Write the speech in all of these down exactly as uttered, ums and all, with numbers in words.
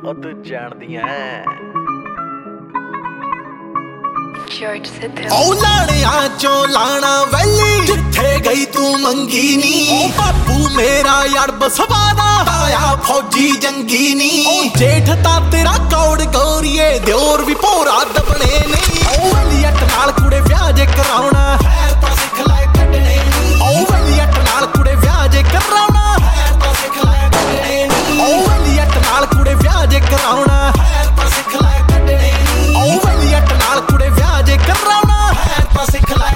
ਉਹ ਤੂੰ ਜਾਣਦੀਆਂ ਉਹ ਲਾਣਿਆਂ ਚੋਂ ਲਾਣਾ ਵੈਲੀ ਜਿੱਥੇ ਗਈ ਤੂੰ ਮੰਗੀ ਨੀ ਉਹ ਬਾਪੂ ਮੇਰਾ ਯਾਰ ਬਸਵਾ ਦਾ ਆਇਆ ਫੌਜੀ ਜੰਗੀ ਨੀ ਉਹ ਜੇਠ ਤਾਂ ਤੇਰਾ ਕੌੜ ਗੋਰੀਏ ਦਿਓਰ ਵੀ ਭੋਰਾ ਦਬਣੇ ਨਹੀਂ ਉਹ ਵਲੀਅਟ ਨਾਲ ਕੁੜੇ ਵਿਆਹ ਜੇ ਕਰਾਉਣਾ ਹੈਰ ਤਾਂ ਸਿੱਖ ਲੈ ਕੱਢਣੇ ਨੀ ਉਹ ਵਲੀਅਟ ਨਾਲ ਕੁੜੇ ਵਿਆਹ ਜੇ ਕਰਾਉਣਾ ਹੈਰ ਤਾਂ ਸਿੱਖ ਲੈ ਕੱਢਣੇ ਨੀ ਉਹ ਵਲੀਅਟ ਨਾਲ ਕੁੜੇ ਵਿਆਹ ਜੇ ਕਰਾਉਣਾ ਹੈਰ ਤਾਂ ਸਿੱਖ ਲੈ ਕੱਢਣੇ ਨੀ ਉਹ ਵਲੀਅਟ ਨਾਲ ਕੁੜੇ ਵਿਆਹ ਜੇ ਕਰਾਉਣਾ ਹੈਰ ਤਾਂ ਸਿੱਖ ਲੈ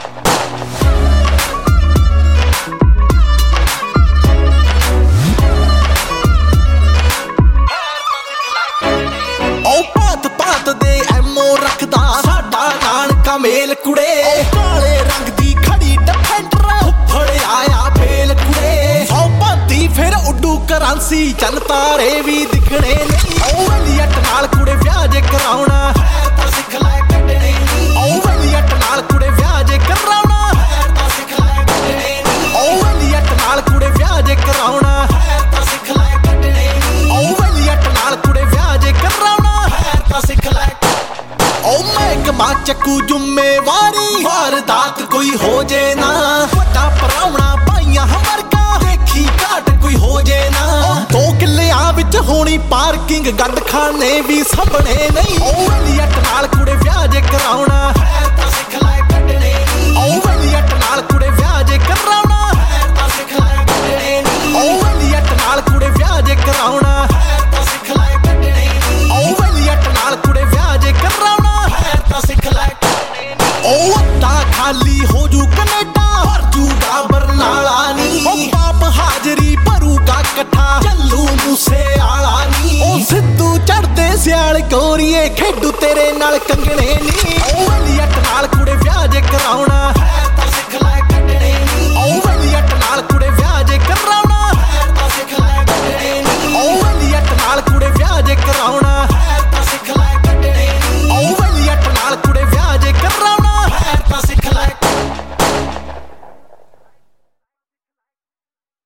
ਸਾਡਾ ਨਾਨਕਾ ਮੇਲ ਕੁੜੇ ਕਾਲੇ ਰੰਗ ਦੀ ਖੜੀ ਡਿਫੈਂਡਰ ਫੜ ਆਇਆ ਬੇਲ ਕੁੜੇ ਸੌ ਭਾਂਤੀ ਫਿਰ ਉੱਡੂ ਕਰਾਂਸੀ ਚੱਲ ਤਾਰੇ ਵੀ ਦਿਖਣੇ ਨਹੀਂ ਉਹ ਵਲੀਅਟ ਨਾਲ ਕੁੜੇ ਵਿਆਹ ਜੇ ਕਰਾਉਣਾ ਹੈਰ ਤਾਂ ਸਿੱਖ ਲੈ ਕੱਢਣੇ ਨਹੀਂ ਉਹ ਵਲੀਅਟ ਨਾਲ ਕੁੜੇ ਵਿਆਹ ਜੇ ਕਰਾਉਣਾ ਹੈਰ ਤਾਂ ਸਿੱਖ ਲੈ ਕੱਢਣੇ ਨਹੀਂ ਉਹ ਵਲੀਅਟ ਨਾਲ ਕੁੜੇ ਵਿਆਹ ਜੇ ਕਰਾਉਣਾ ਹੈਰ ਤਾਂ ਸਿੱਖ ਲੈ ਕੱਢਣੇ ਨਹੀਂ ਉਹ ਵਲੀਅਟ ਨਾਲ ਕੁੜੇ ਵਿਆਹ ਜੇ ਕਰਾਉਣਾ ਹੈਰ ਤਾਂ ਸਿੱਖ ਲੈ ਉਹ ਮਹਿਕਮਾ ਚੱਕੂ ਜ਼ਿੰਮੇਵਾਰੀ ਵਾਰਦਾਤ ਕੋਈ ਹੋ ਜੇ ਨਾ ਵੱਡਾ ਪਰਾਉਣਾ ਭਾਈਆਂ ਵਰਗਾ ਦੇਖੀ ਘਾਟ ਕੋਈ ਹੋ ਜੇ ਨਾ ਦੋ ਕਿੱਲਿਆਂ ਵਿੱਚ ਹੋਣੀ ਪਾਰਕਿੰਗ ਗੰਦ ਖਾਨੇ ਵੀ ਸਾਹਮਣੇ ਨਹੀਂ ਉਹ ਵਲੀਅਟ ਨਾਲ ਕੁੜੇ ਵਿਆਹ ਜੇ ਕਰਾਉਣਾ ਹੈਰ ਤਾਂ ਸਿੱਖ ਲੈ ਕੱਢਣੇ ਨਹੀਂ ਉਹ ਵਲੀਅਟ ਨਾਲ ਕੁੜੇ ਵਿਆਹ ਜੇ ਕਰਾਉਣਾ ਹੈਰ ਤਾਂ ਸਿੱਖ ਲੈ ਕੱਢਣੇ ਨਹੀਂ ਉਹ ਵਲੀਅਟ ਨਾਲ ਕੁੜੇ ਵਿਆਹ ਜੇ ਕਰਾਉਣਾ ਹੈਰ ਤਾਂ ਸਿੱਖ ਲੈ ਕੱਢਣੇ ਨਹੀਂ ਉਹ ਵਲੀਅਟ ਨਾਲ ਕੁੜੇ ਵਿਆਹ ਜੇ ਕਰਾਉਣਾ ਸਿੱਖ ਲੈ ਉਹ ਅੱਧਾ ਖਾਲੀ ਹੋ ਜੂ ਕੈਨੇਡਾ ਭਰ ਜੂਗਾ ਬਰਨਾਲਾ ਨੀ ਉਹ ਬਾਪ ਹਾਜ਼ਰੀ ਭਰੂਗਾ ਇਕੱਠਾ ਚੱਲੂ ਮੂਸੇ ਆਲਾ ਨੀ ਉਹ ਸਿੱਧੂ ਚੜਦੇ ਸਿਆਲ ਗੋਰੀਏ ਖੇਡੂ ਤੇਰੇ ਨਾਲ ਕੰਗਣੇ ਨੀ